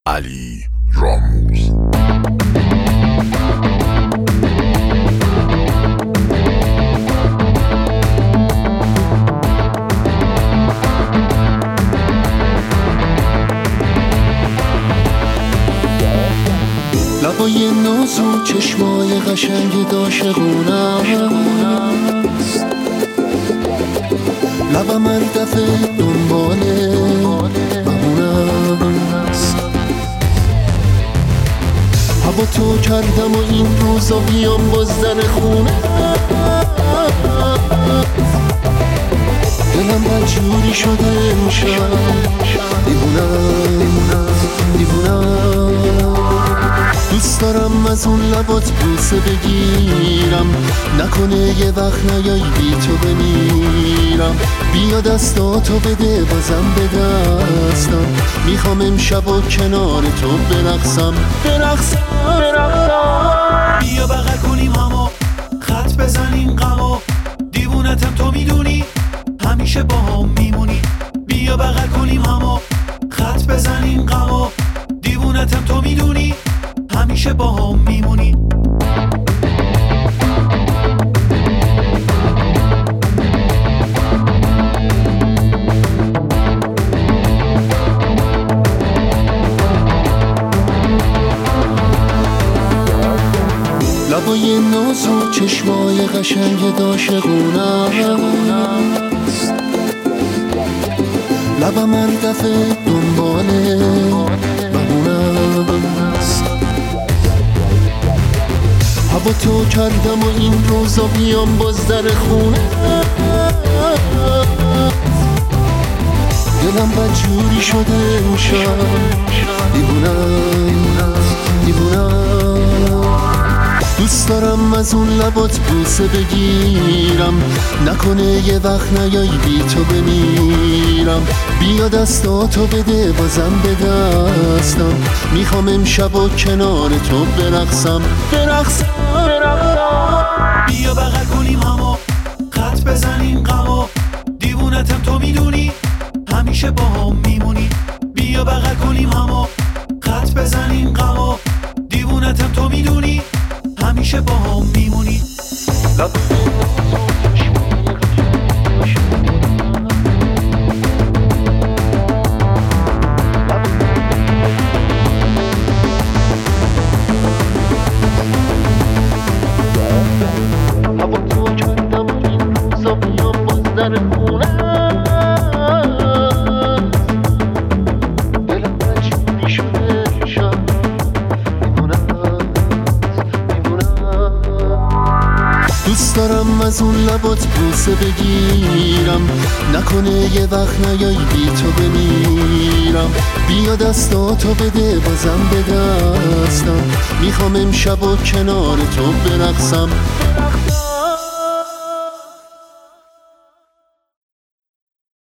علی راموز. لبای نازو چشمای قشنگ عاشقونه‌ست، لبم هر دفعه دنبال بمونه‌ست. هوا تو کردم و این روزا بیام باز در خونه، دلم بدجوری شده امشب، دیوونم دوست دارم از اون لبات بوسه بگیرم، نکنه یه وقت نیای بی تو بمیرم. بیا دستاتو بده بازم به دستم، میخوام امشب و کنار تو برقصم. بیا بغل کنیم همو، خط بزنیم غمو، دیوونتم تو میدونی همیشه با هم میمونی. بیا بغل کنیم همو، خط بزنیم غمو، دیوونتم تو میدونی همیشه با هم میمونی. لبای نازو چشمای قشنگ عاشقونه‌ست، لبم هر دفعه دنبال بمونه‌ست. هوا تو کردم و این روزا بیام باز در خونه، دلم بدجوری شده امشب، دیوونم دوست دارم از اون لبات بوسه بگیرم، نکنه یه وقت نیای بی تو بمیرم. بیا دستاتو بده بازم به دستم، میخوام امشب و کنار تو برقصم. بیا بغل کنیم همو، خط بزنیم غمو، دیوونتم تو میدونی همیشه با هم میمونی. بیا بغل کنیم همو، خط بزنیم غمو، دیوونتم تو میدونی همیشه با هم میمونی. هوا تو کردم این روزا بیام باز در خونه، دلم بدجوری شده امشب، دوست دارم از اون لبات بوسه بگیرم، نکنه یه وقت نیای بی تو بمیرم. بیا دستاتو بده بازم به دستم، میخوام امشب و کنار تو برقصم.